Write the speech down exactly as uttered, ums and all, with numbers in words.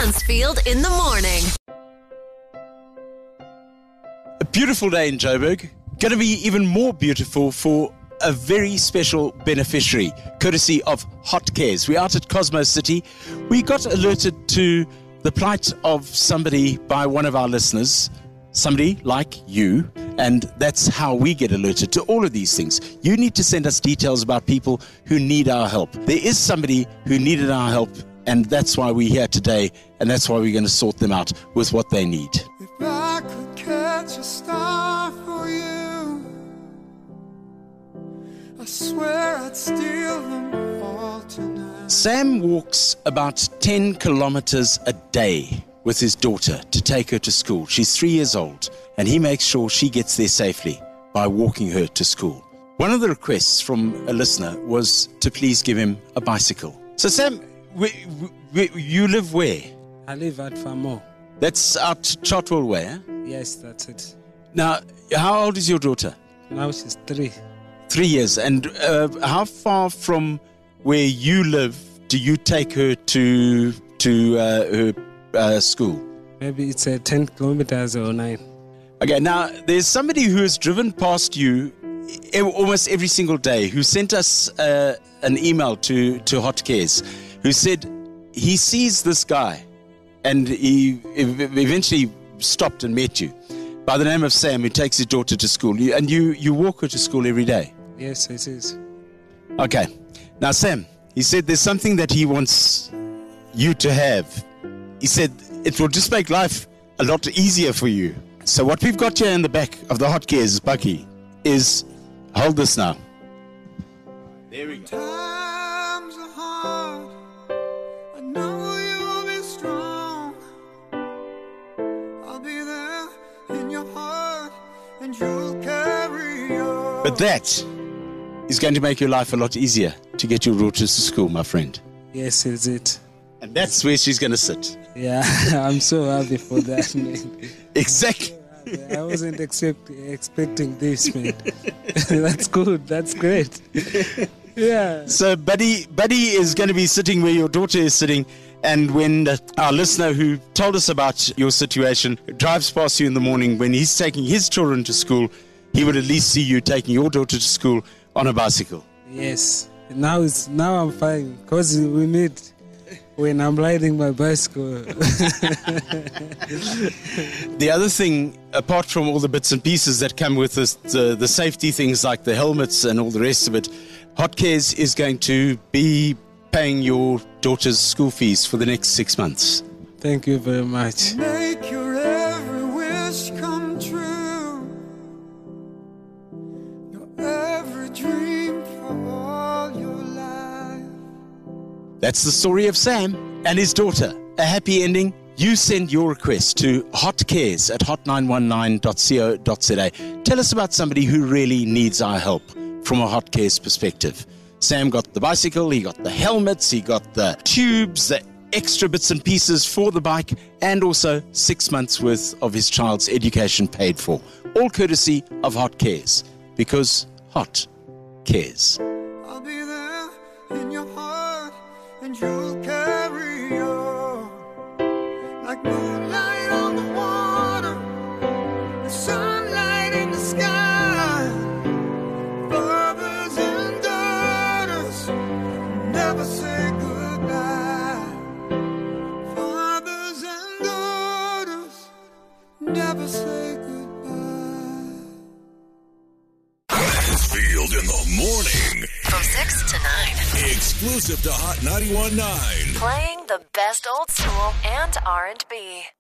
Mansfield in the morning. A beautiful day in Joburg. Going to be even more beautiful for a very special beneficiary, courtesy of Hot Cares. We're out at Cosmo City. We got alerted to the plight of somebody by one of our listeners, somebody like you, and that's how we get alerted to all of these things. You need to send us details about people who need our help. There is somebody who needed our help, and that's why we're here today, and that's why we're going to sort them out with what they need. If I could catch a star for you, I swear I'd steal them all tonight. Sam walks about ten kilometers a day with his daughter to take her to school. She's three years old, and he makes sure she gets there safely by walking her to school. One of the requests from a listener was to please give him a bicycle. So Sam, we, we, you live where? I live at Famo. That's out Chartwell way, eh? Yes, that's it. Now, how old is your daughter? Now she's three. Three years. And uh, how far from where you live do you take her to to uh, her uh, school? Maybe it's uh, ten kilometers or nine. Okay, now there's somebody who has driven past you e- almost every single day who sent us uh, an email to, to Hot Cares who said he sees this guy and he ev- eventually stopped and met you by the name of Sam, who takes his daughter to school. You, and you, you walk her to school every day? Yes, it is. Okay. Now, Sam, he said there's something that he wants you to have. He said it will just make life a lot easier for you. So what we've got here in the back of the Hot Cares, Bucky, is, hold this now. There we go. Times are hard. I know you'll be strong. I'll be there in your heart, and you'll carry on. But that is going to make your life a lot easier to get your daughters to school, my friend. Yes, it's it. And that's where she's going to sit. Yeah, I'm so happy for that, man. Exactly. I wasn't expect, expecting this, man. That's good. That's great. Yeah. So Buddy, Buddy is going to be sitting where your daughter is sitting. And when our listener who told us about your situation drives past you in the morning, when he's taking his children to school, he would at least see you taking your daughter to school on a bicycle. Yes. Now it's now I'm fine because we meet when I'm riding my bicycle. The other thing, apart from all the bits and pieces that come with this, the, the safety things like the helmets and all the rest of it, Hot Cares is going to be paying your daughter's school fees for the next six months. Thank you very much. Make your every wish come true. Your every dream for all your life. That's the story of Sam and his daughter. A happy ending. You send your request to hotcares at hot nine one nine dot co dot za. Tell us about somebody who really needs our help from a Hot Cares perspective. Sam got the bicycle, he got the helmets, he got the tubes, the extra bits and pieces for the bike, and also six months worth of his child's education paid for. All courtesy of Hot Cares, because Hot Cares. I'll be there in your heart, and you'll carry on like moonlight on the water, and sunlight in the sky. Fathers and daughters never say goodbye. Fathers and daughters never say goodbye. Mansfield in the morning. From six to nine. Exclusive to Hot ninety-one point nine. Playing the best old school and R and B.